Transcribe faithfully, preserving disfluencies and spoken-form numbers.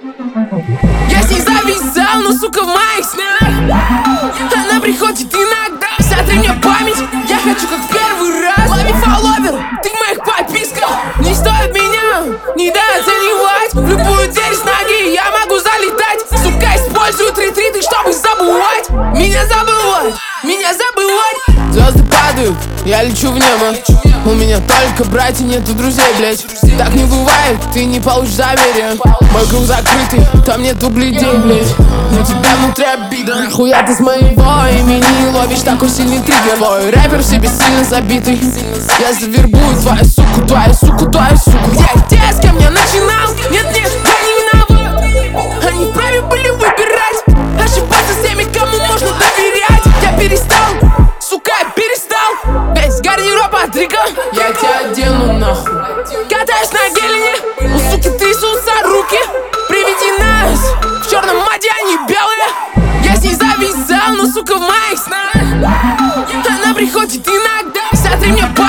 Я с ней зависал, но сука в моих снах. Она приходит иногда, сотри мне память. Я хочу как в первый раз. Лови фолловер, ты в моих подписках. Не стоит меня недооценивать. В любую дверь с ноги я могу залетать. Сука, используют ретриты, чтобы забывать. Меня забывать, меня забывать. Звезды падают, я лечу в небо. У меня только братья, нету друзей, блять. Так не бывает, ты не получишь доверия. Мой круг закрытый, там нету глядей, блять. У тебя внутри обида. Нахуя ты с моего имени ловишь такой сильный триггер? Твой рэпер в себе сильно забитый. Я завербую твою суку, твою суку, твою суку. Я где, с кем я начинал? Нет, нет, я не виноват. Они вправе были выбирать. Ошибаться с теми, кому можно доверять. Я перестал, сука, я перестал. Весь гардероб от Рига. Я тебя одену нахуй. Катаюсь на гелине, у суки трясутся руки. Приведи нас, в черном маде они белые. Я с ней зависал, но сука в моих снах. Она приходит иногда, сотри мне память.